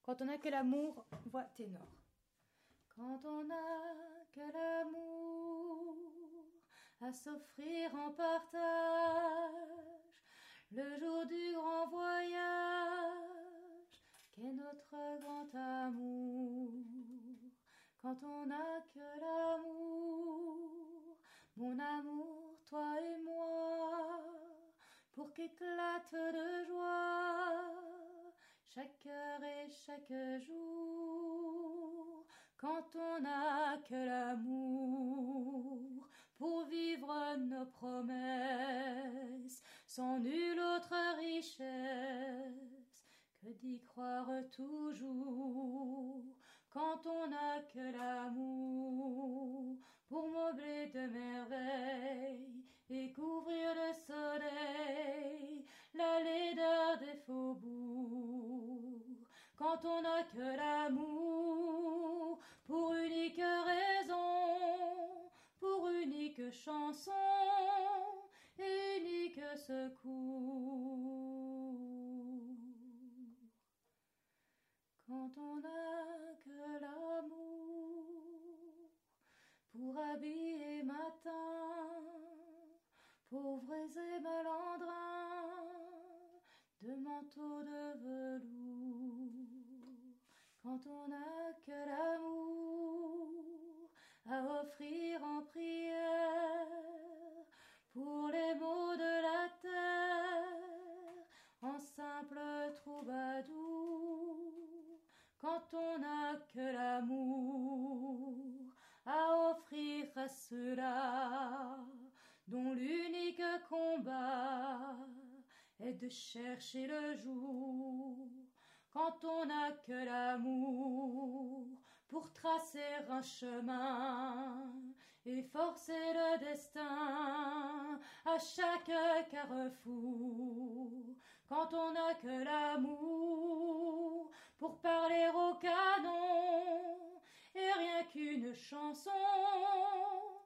Quand on n'a que l'amour, voix ténor. Quand on n'a que l'amour à s'offrir en partage, le jour du grand voyage qu'est notre grand amour. Quand on n'a que l'amour, mon amour, toi et moi, pour qu'éclate de joie chaque heure et chaque jour. Quand on n'a que l'amour pour vivre nos promesses, sans nulle autre richesse que d'y croire toujours. Quand on n'a que l'amour pour meubler de merveilles et couvrir de soleil la laideur des faubourgs. Quand on n'a que l'amour pour unique raison, pour unique chanson et unique secours. Quand on n'a que l'amour pour habiller matin, pauvres et malandrins, de manteaux de velours. Quand on n'a que l'amour à offrir en prière pour les maux de la terre, en simple troubadour. Quand on n'a que l'amour à offrir à ceux-là dont l'unique combat est de chercher le jour. Quand on n'a que l'amour pour tracer un chemin et forcer le destin à chaque carrefour. Quand on n'a que l'amour pour parler au canon et rien qu'une chanson